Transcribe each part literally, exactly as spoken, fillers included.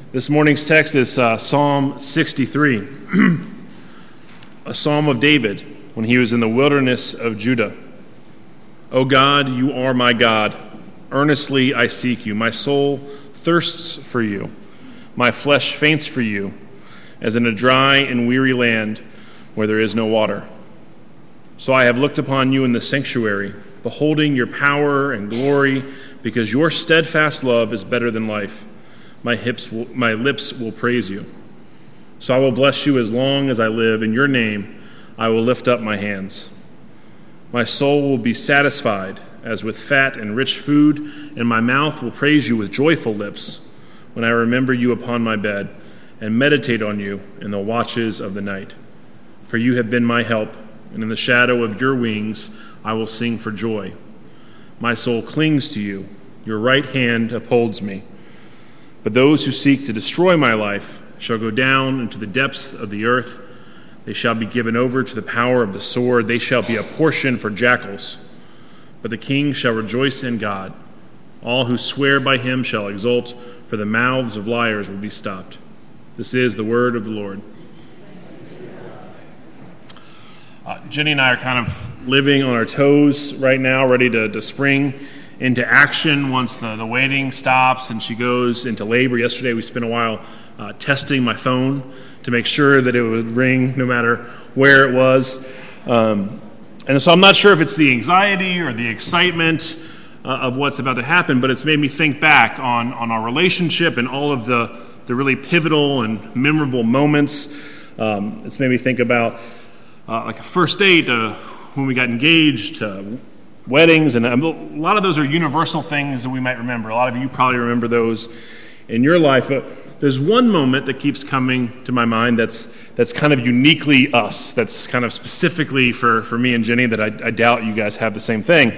This morning's text is uh, Psalm sixty-three, a psalm of David when he was in the wilderness of Judah. O God, you are my God. Earnestly I seek you. My soul thirsts for you. My flesh faints for you, as in a dry and weary land where there is no water. So I have looked upon you in the sanctuary, beholding your power and glory, because your steadfast love is better than life. My hips will, my lips will praise you. So I will bless you as long as I live. In your name I will lift up my hands. My soul will be satisfied as with fat and rich food, and my mouth will praise you with joyful lips when I remember you upon my bed and meditate on you in the watches of the night. For you have been my help, and in the shadow of your wings I will sing for joy. My soul clings to you. Your right hand upholds me. But those who seek to destroy my life shall go down into the depths of the earth. They shall be given over to the power of the sword. They shall be a portion for jackals. But the king shall rejoice in God. All who swear by him shall exult, for the mouths of liars will be stopped. This is the word of the Lord. Uh, Jenny and I are kind of living on our toes right now, ready to, to spring into action once the, the waiting stops and she goes into labor. Yesterday we spent a while uh, testing my phone to make sure that it would ring no matter where it was. Um, and so I'm not sure if it's the anxiety or the excitement uh, of what's about to happen, but it's made me think back on, on our relationship and all of the, the really pivotal and memorable moments. Um, it's made me think about uh, like a first date, uh, when we got engaged, uh, weddings, and a lot of those are universal things that we might remember. A lot of you probably remember those in your life, but there's one moment that keeps coming to my mind that's that's kind of uniquely us, that's kind of specifically for, for me and Jenny, that I, I doubt you guys have the same thing.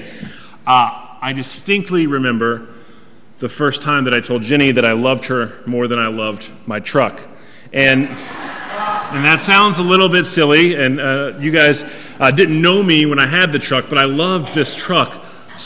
Uh, I distinctly remember the first time that I told Jenny that I loved her more than I loved my truck. And And that sounds a little bit silly, and uh, you guys uh, didn't know me when I had the truck, but I loved this truck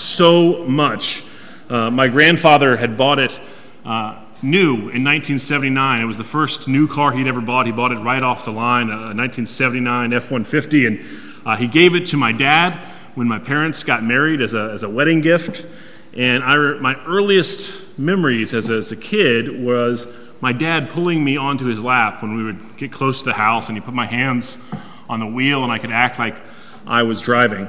so much. Uh, my grandfather had bought it uh, new in nineteen seventy-nine. It was the first new car he'd ever bought. He bought it right off the line, a nineteen seventy-nine F one fifty, and uh, he gave it to my dad when my parents got married as a, as a wedding gift. And I, my earliest memories as a, as a kid was my dad pulling me onto his lap when we would get close to the house, and he put my hands on the wheel and I could act like I was driving.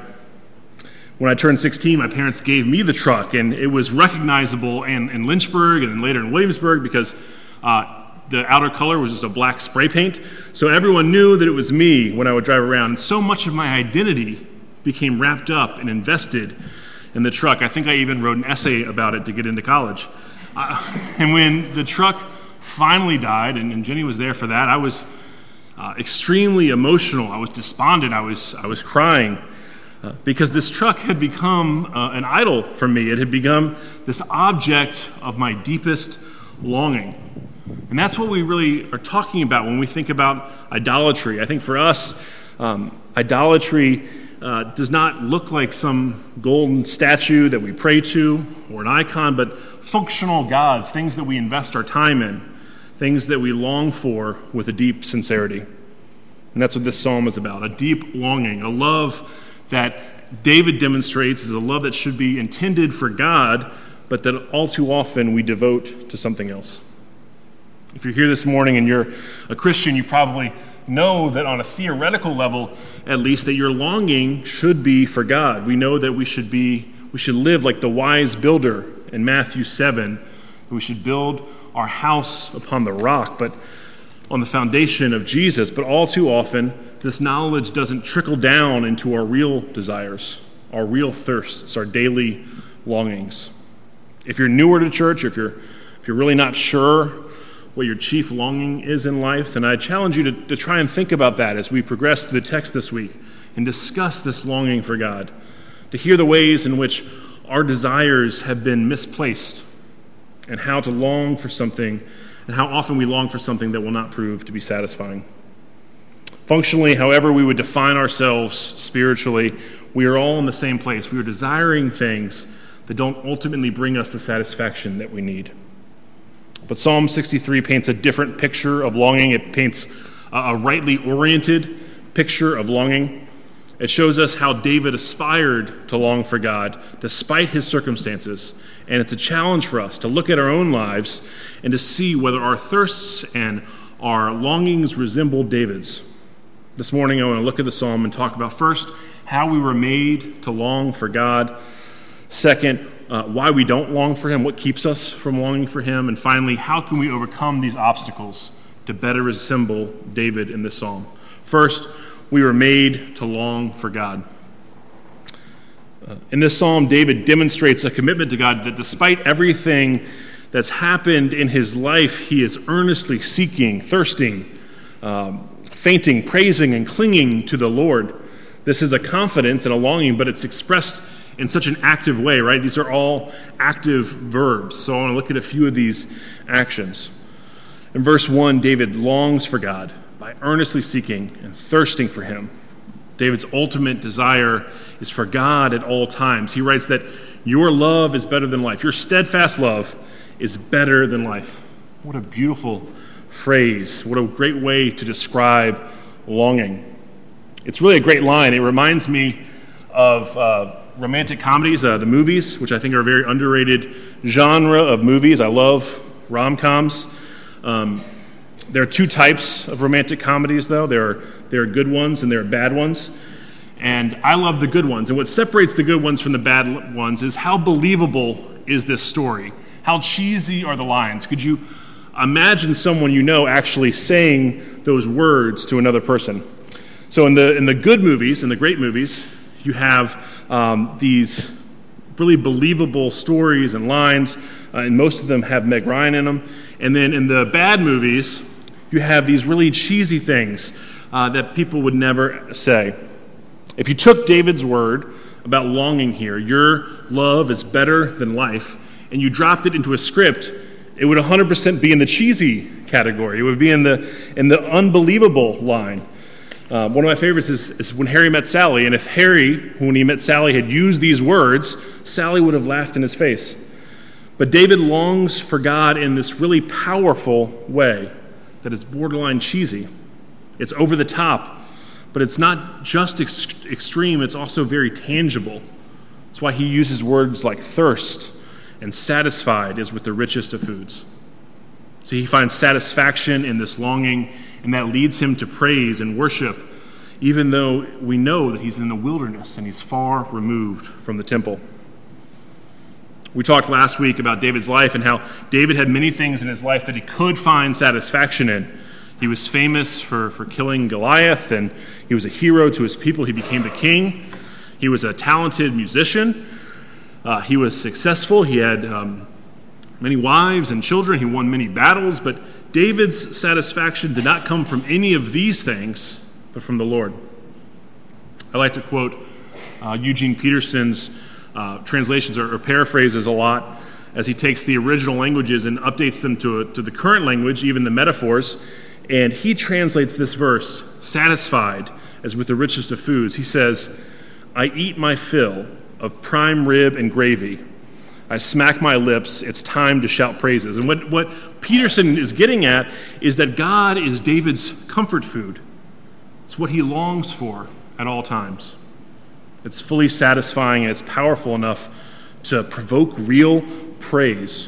When I turned sixteen, my parents gave me the truck, and it was recognizable in, in Lynchburg and then later in Williamsburg because uh, the outer color was just a black spray paint. So everyone knew that it was me when I would drive around. And so much of my identity became wrapped up and invested in the truck. I think I even wrote an essay about it to get into college. Uh, and when the truck finally died, and, and Jenny was there for that, I was uh, extremely emotional. I was despondent. I was I was crying uh, because this truck had become uh, an idol for me. It had become this object of my deepest longing. And that's what we really are talking about when we think about idolatry. I think for us, um, idolatry uh, does not look like some golden statue that we pray to or an icon, but functional gods, things that we invest our time in, things that we long for with a deep sincerity. And that's what this psalm is about, a deep longing, a love that David demonstrates is a love that should be intended for God, but that all too often we devote to something else. If you're here this morning and you're a Christian, you probably know that on a theoretical level, at least, that your longing should be for God. We know that we should be, we should live like the wise builder in Matthew seven, that we should build our house upon the rock, but on the foundation of Jesus. But all too often, this knowledge doesn't trickle down into our real desires, our real thirsts, our daily longings. If you're newer to church, or if you're if you're really not sure what your chief longing is in life, then I challenge you to, to try and think about that as we progress through the text this week and discuss this longing for God, to hear the ways in which our desires have been misplaced, and how to long for something, and how often we long for something that will not prove to be satisfying. Functionally, however we would define ourselves spiritually, we are all in the same place. We are desiring things that don't ultimately bring us the satisfaction that we need. But Psalm sixty-three paints a different picture of longing. It paints a rightly oriented picture of longing. It shows us how David aspired to long for God despite his circumstances. And it's a challenge for us to look at our own lives and to see whether our thirsts and our longings resemble David's. This morning I want to look at the psalm and talk about, first, how we were made to long for God. Second, uh, why we don't long for him, what keeps us from longing for him. And finally, how can we overcome these obstacles to better resemble David in this psalm. First, we were made to long for God. Uh, in this psalm, David demonstrates a commitment to God that despite everything that's happened in his life, he is earnestly seeking, thirsting, um, fainting, praising, and clinging to the Lord. This is a confidence and a longing, but it's expressed in such an active way, right? These are all active verbs. So I want to look at a few of these actions. In verse one, David longs for God by earnestly seeking and thirsting for him. David's ultimate desire is for God at all times. He writes that your love is better than life. Your steadfast love is better than life. What a beautiful phrase. What a great way to describe longing. It's really a great line. It reminds me of uh, romantic comedies, uh, the movies, which I think are a very underrated genre of movies. I love rom-coms. Um, there are two types of romantic comedies, though. There are, there are good ones and there are bad ones. And I love the good ones. And what separates the good ones from the bad ones is how believable is this story? How cheesy are the lines? Could you imagine someone you know actually saying those words to another person? So in the in the good movies, in the great movies, you have um, these really believable stories and lines, uh, and most of them have Meg Ryan in them. And then in the bad movies, you have these really cheesy things uh, that people would never say. If you took David's word about longing here, your love is better than life, and you dropped it into a script, it would one hundred percent be in the cheesy category. It would be in the in the unbelievable line. Uh, one of my favorites is, is When Harry Met Sally, and if Harry, when he met Sally, had used these words, Sally would have laughed in his face. But David longs for God in this really powerful way that is borderline cheesy. It's over the top, but it's not just ex- extreme, it's also very tangible. That's why he uses words like thirst and satisfied is with the richest of foods. So he finds satisfaction in this longing, and that leads him to praise and worship, even though we know that he's in the wilderness and he's far removed from the temple. We talked last week about David's life and how David had many things in his life that he could find satisfaction in. He was famous for, for killing Goliath, and he was a hero to his people. He became the king. He was a talented musician. Uh, he was successful. He had um, many wives and children. He won many battles. But David's satisfaction did not come from any of these things, but from the Lord. I like to quote uh, Eugene Peterson's uh, translations or, or paraphrases a lot as he takes the original languages and updates them to, a, to the current language, even the metaphors. And he translates this verse, satisfied as with the richest of foods. He says, I eat my fill of prime rib and gravy. I smack my lips, it's time to shout praises. And what, what Peterson is getting at is that God is David's comfort food. It's what he longs for at all times. It's fully satisfying and it's powerful enough to provoke real praise.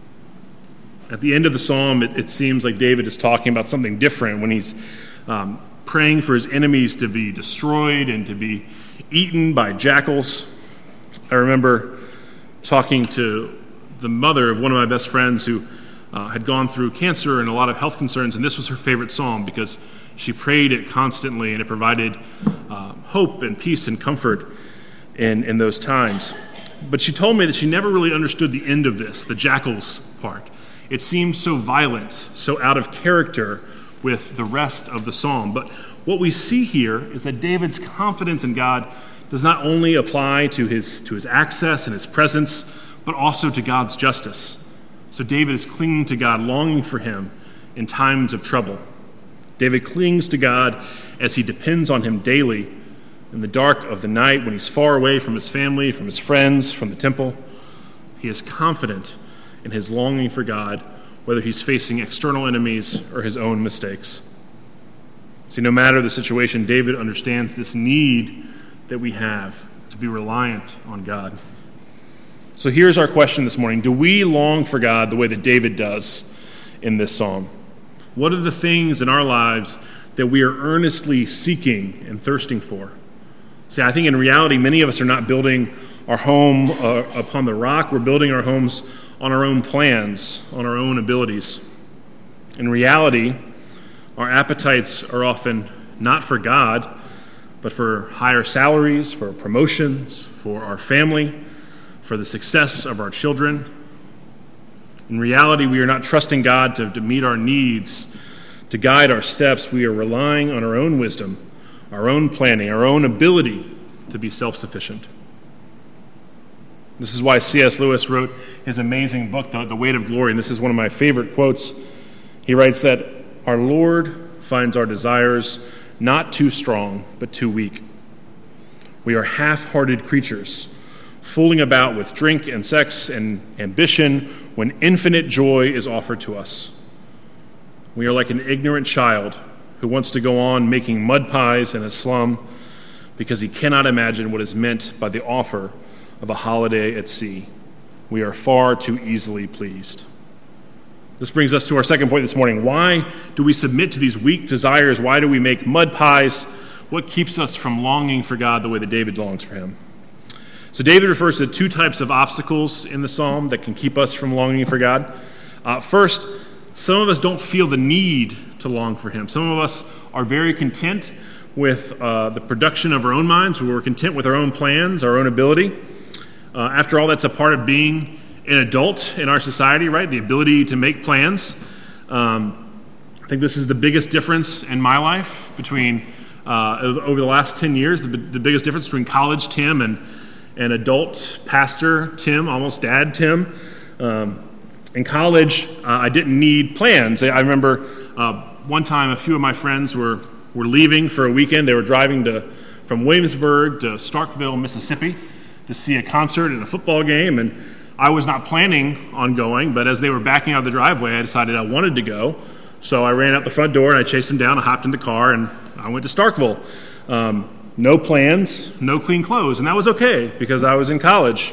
At the end of the psalm, it, it seems like David is talking about something different when he's um, praying for his enemies to be destroyed and to be eaten by jackals. I remember talking to the mother of one of my best friends who uh, had gone through cancer and a lot of health concerns, and this was her favorite psalm because she prayed it constantly, and it provided uh, hope and peace and comfort in, in those times. But she told me that she never really understood the end of this, the jackals part. It seemed so violent, so out of character with the rest of the psalm. But what we see here is that David's confidence in God does not only apply to his, to his access and his presence, but also to God's justice. So David is clinging to God, longing for him in times of trouble. David clings to God as he depends on him daily in the dark of the night when he's far away from his family, from his friends, from the temple. He is confident in his longing for God whether he's facing external enemies or his own mistakes. See, no matter the situation, David understands this need that we have to be reliant on God. So here's our question this morning. Do we long for God the way that David does in this psalm? What are the things in our lives that we are earnestly seeking and thirsting for? See, I think in reality, many of us are not building our home uh, upon the rock. We're building our homes on our own plans, on our own abilities. In reality, our appetites are often not for God, but for higher salaries, for promotions, for our family, for the success of our children. In reality, we are not trusting God to, to meet our needs, to guide our steps. We are relying on our own wisdom, our own planning, our own ability to be self-sufficient. This is why C S Lewis wrote his amazing book, The, the Weight of Glory, and this is one of my favorite quotes. He writes that our Lord finds our desires not too strong, but too weak. We are half-hearted creatures, fooling about with drink and sex and ambition when infinite joy is offered to us. We are like an ignorant child who wants to go on making mud pies in a slum because he cannot imagine what is meant by the offer of a holiday at sea. We are far too easily pleased. This brings us to our second point this morning. Why do we submit to these weak desires? Why do we make mud pies? What keeps us from longing for God the way that David longs for him? So David refers to two types of obstacles in the psalm that can keep us from longing for God. Uh, first, some of us don't feel the need to long for him. Some of us are very content with uh, the production of our own minds. We're content with our own plans, our own ability. Uh, after all, that's a part of being an adult in our society, right? The ability to make plans. Um, I think this is the biggest difference in my life between, uh, over the last ten years, the, the biggest difference between college Tim and, and adult pastor Tim, almost dad Tim. Um, in college, uh, I didn't need plans. I, I remember uh, one time a few of my friends were, were leaving for a weekend. They were driving to from Williamsburg to Starkville, Mississippi to see a concert and a football game, and I was not planning on going, but as they were backing out of the driveway, I decided I wanted to go. So I ran out the front door and I chased them down. I hopped in the car and I went to Starkville. Um, no plans, no clean clothes, and that was okay because I was in college.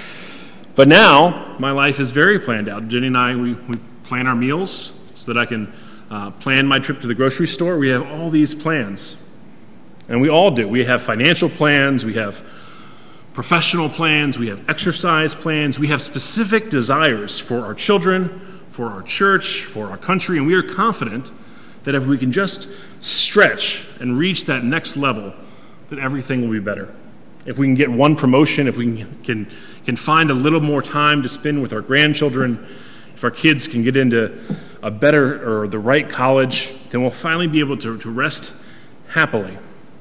But now my life is very planned out. Jenny and I, we, we plan our meals so that I can uh, plan my trip to the grocery store. We have all these plans, and we all do. We have financial plans. We have professional plans, we have exercise plans, we have specific desires for our children, for our church, for our country, and we are confident that if we can just stretch and reach that next level, that everything will be better. If we can get one promotion, if we can, can, can find a little more time to spend with our grandchildren, if our kids can get into a better or the right college, then we'll finally be able to, to rest happily.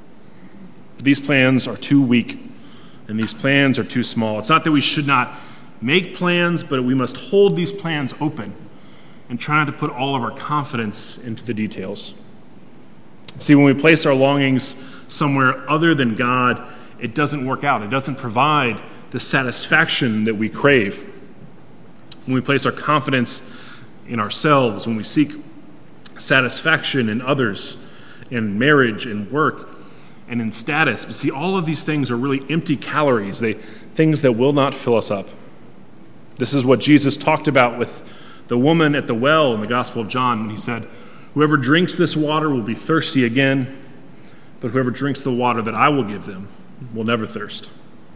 But these plans are too weak. And these plans are too small. It's not that we should not make plans, but we must hold these plans open and try not to put all of our confidence into the details. See, when we place our longings somewhere other than God, it doesn't work out. It doesn't provide the satisfaction that we crave. When we place our confidence in ourselves, when we seek satisfaction in others, in marriage, in work, and in status. But see, all of these things are really empty calories, they things that will not fill us up. This is what Jesus talked about with the woman at the well in the Gospel of John when he said, "Whoever drinks this water will be thirsty again, but whoever drinks the water that I will give them will never thirst."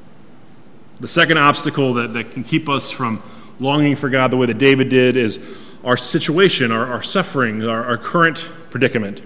The second obstacle that, that can keep us from longing for God the way that David did is our situation, our, our suffering, our, our current predicament.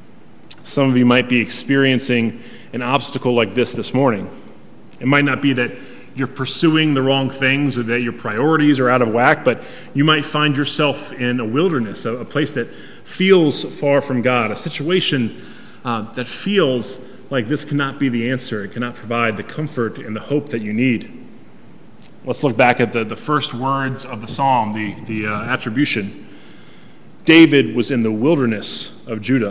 Some of you might be experiencing an obstacle like this this morning. It might not be that you're pursuing the wrong things or that your priorities are out of whack, but you might find yourself in a wilderness, a, a place that feels far from God, a situation uh, that feels like this cannot be the answer. It cannot provide the comfort and the hope that you need. Let's look back at the, the first words of the psalm, the, the uh, attribution. David was in the wilderness of Judah.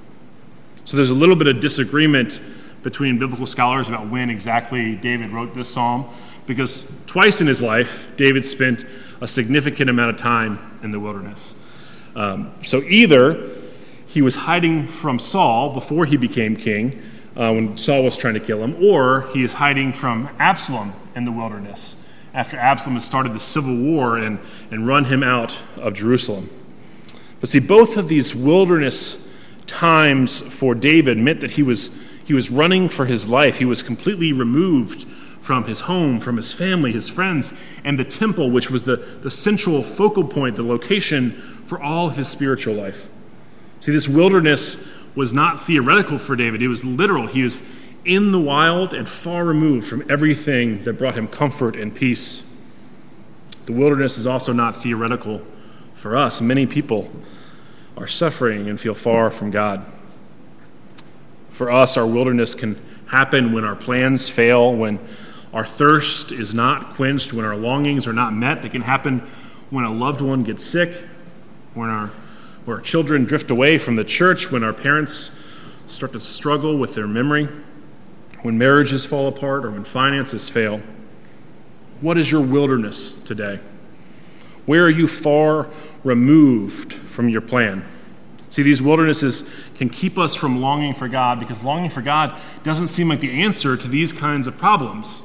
So there's a little bit of disagreement between biblical scholars about when exactly David wrote this psalm. because twice in his life, David spent a significant amount of time in the wilderness. Um, so either he was hiding from Saul before he became king, uh, when Saul was trying to kill him, or he is hiding from Absalom in the wilderness after Absalom has started the civil war and, and run him out of Jerusalem. But see, both of these wilderness times for David meant that he was he was running for his life. He was completely removed from his home, from his family, his friends, and the temple, which was the, the central focal point, the location for all of his spiritual life. See, this wilderness was not theoretical for David. It was literal. He was in the wild and far removed from everything that brought him comfort and peace. The wilderness is also not theoretical for us. Many people are suffering and feel far from God. For us, our wilderness can happen when our plans fail, when our thirst is not quenched, when our longings are not met. They can happen when a loved one gets sick, when our, when our children drift away from the church, when our parents start to struggle with their memory, when marriages fall apart, or when finances fail. What is your wilderness today? Where are you far removed from your plan? See, these wildernesses can keep us from longing for God, because longing for God doesn't seem like the answer to these kinds of problems.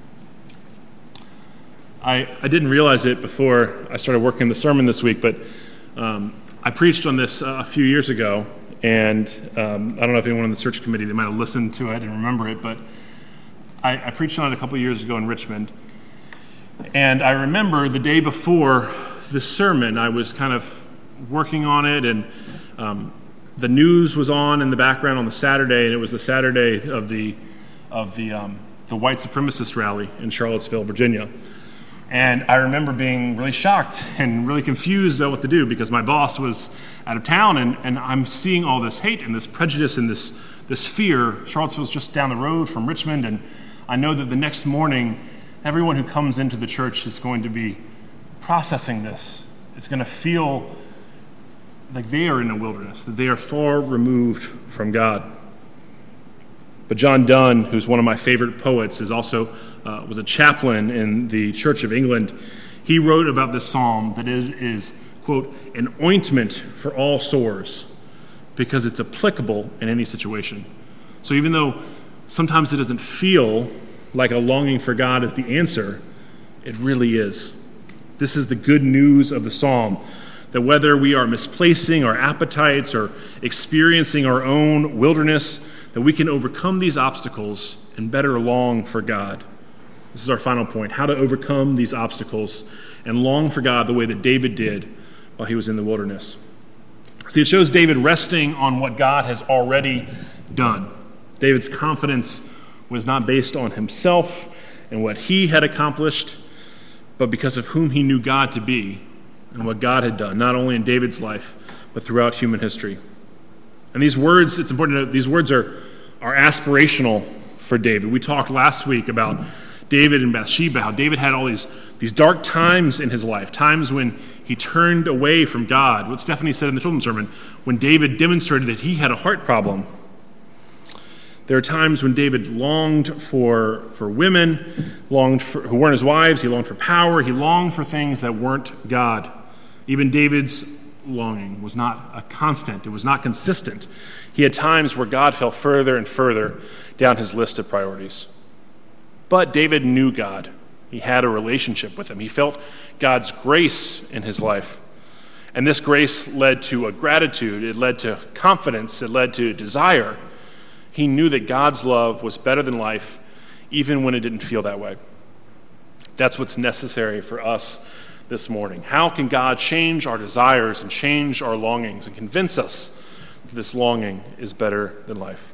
I, I didn't realize it before I started working the sermon this week, but um, I preached on this uh, a few years ago, and um, I don't know if anyone on the church committee, they might have listened to it and remember it, but I, I preached on it a couple years ago in Richmond. And I remember the day before the sermon, I was kind of working on it, and um, the news was on in the background on the Saturday, and it was the Saturday of the of the um, the white supremacist rally in Charlottesville, Virginia. And I remember being really shocked and really confused about what to do, because my boss was out of town, and, and I'm seeing all this hate and this prejudice and this this fear. Charlottesville's just down the road from Richmond, and I know that the next morning, everyone who comes into the church is going to be processing this. It's going to feel like they are in a wilderness, that they are far removed from God. But John Donne, who's one of my favorite poets, is also uh, was a chaplain in the Church of England. He wrote about this psalm that it is, quote, an ointment for all sores, because it's applicable in any situation. So even though sometimes it doesn't feel like a longing for God is the answer, it really is. This is the good news of the psalm, that whether we are misplacing our appetites or experiencing our own wilderness, that we can overcome these obstacles and better long for God. This is our final point, how to overcome these obstacles and long for God the way that David did while he was in the wilderness. See, it shows David resting on what God has already done. David's confidence was not based on himself and what he had accomplished, but because of whom he knew God to be and what God had done, not only in David's life, but throughout human history. And these words, it's important to note, these words are, are aspirational for David. We talked last week about David and Bathsheba, how David had all these, these dark times in his life, times when he turned away from God. What Stephanie said in the children's sermon, when David demonstrated that he had a heart problem. There are times when David longed for, for women, longed for, who weren't his wives. He longed for power. He longed for things that weren't God. Even David's longing was not a constant. It was not consistent. He had times where God fell further and further down his list of priorities. But David knew God. He had a relationship with him. He felt God's grace in his life. And this grace led to a gratitude. It led to confidence. It led to desire. He knew that God's love was better than life, even when it didn't feel that way. That's what's necessary for us this morning. How can God change our desires and change our longings and convince us that this longing is better than life?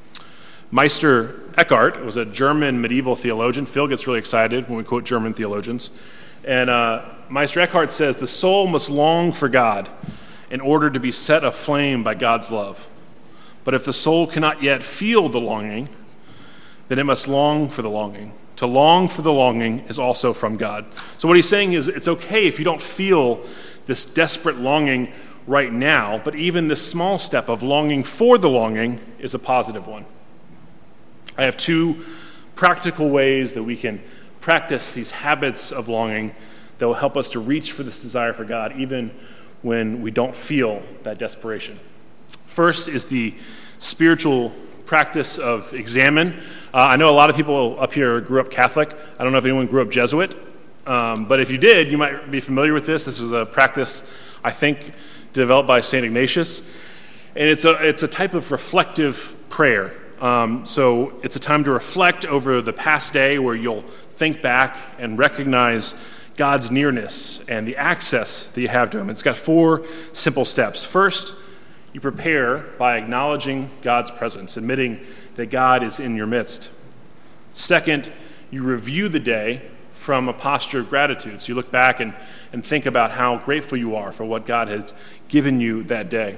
Meister Eckhart was a German medieval theologian. Phil gets really excited when we quote German theologians. And uh, Meister Eckhart says, the soul must long for God in order to be set aflame by God's love. But if the soul cannot yet feel the longing, then it must long for the longing. To long for the longing is also from God. So what he's saying is it's okay if you don't feel this desperate longing right now, but even this small step of longing for the longing is a positive one. I have two practical ways that we can practice these habits of longing that will help us to reach for this desire for God even when we don't feel that desperation. First is the spiritual practice of examine. Uh, I know a lot of people up here grew up Catholic. I don't know if anyone grew up Jesuit, um, but if you did, you might be familiar with this. This was a practice, I think, developed by Saint Ignatius, and it's a it's a type of reflective prayer. Um, so it's a time to reflect over the past day where you'll think back and recognize God's nearness and the access that you have to him. It's got four simple steps. First, you prepare by acknowledging God's presence, admitting that God is in your midst. Second, you review the day from a posture of gratitude. So you look back and, and think about how grateful you are for what God has given you that day.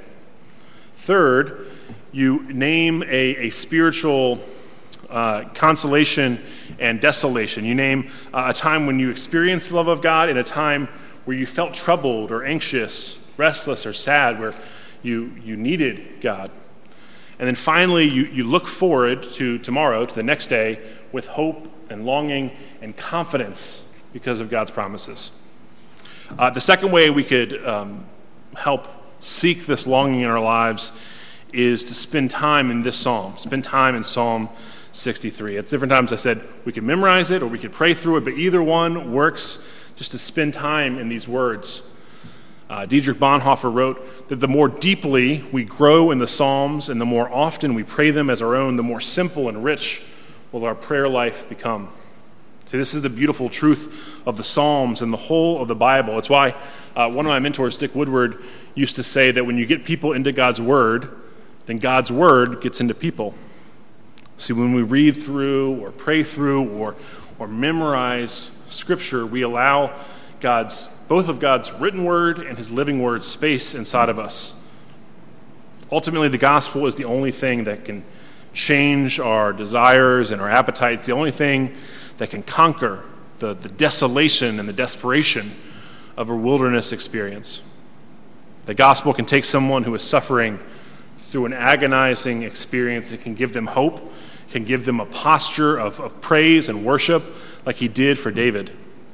Third, you name a, a spiritual uh, consolation and desolation. You name uh, a time when you experienced the love of God and a time where you felt troubled or anxious, restless or sad, where you, you needed God. And then finally, you, you look forward to tomorrow, to the next day, with hope and longing and confidence because of God's promises. Uh, the second way we could um, help seek this longing in our lives is to spend time in this psalm, spend time in Psalm sixty-three. At different times I said we could memorize it or we could pray through it, but either one works, just to spend time in these words. Uh, Dietrich Bonhoeffer wrote that the more deeply we grow in the Psalms and the more often we pray them as our own, the more simple and rich will our prayer life become. See, this is the beautiful truth of the Psalms and the whole of the Bible. It's why uh, one of my mentors, Dick Woodward, used to say that when you get people into God's Word, then God's Word gets into people. See, when we read through or pray through or, or memorize Scripture, we allow God's both of God's written Word and His living Word space inside of us. Ultimately, the gospel is the only thing that can change our desires and our appetites, the only thing that can conquer the, the desolation and the desperation of a wilderness experience. The gospel can take someone who is suffering through an agonizing experience. It can give them hope, it can give them a posture of, of praise and worship like he did for David.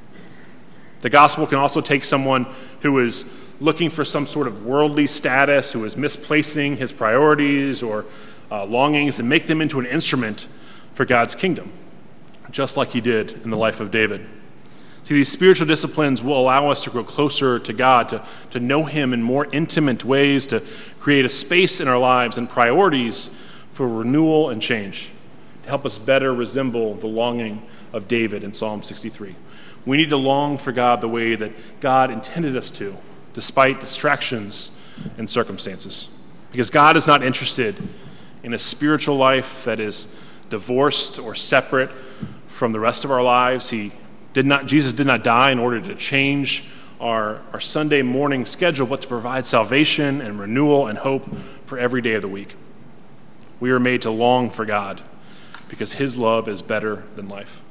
The gospel can also take someone who is looking for some sort of worldly status, who is misplacing his priorities or uh, longings, and make them into an instrument for God's kingdom, just like he did in the life of David. See, these spiritual disciplines will allow us to grow closer to God, to, to know him in more intimate ways, to create a space in our lives and priorities for renewal and change, to help us better resemble the longing of David in Psalm sixty-three. We need to long for God the way that God intended us to, despite distractions and circumstances. Because God is not interested in a spiritual life that is divorced or separate from the rest of our lives. He did not, Jesus did not die in order to change our, our Sunday morning schedule, but to provide salvation and renewal and hope for every day of the week. We are made to long for God because his love is better than life.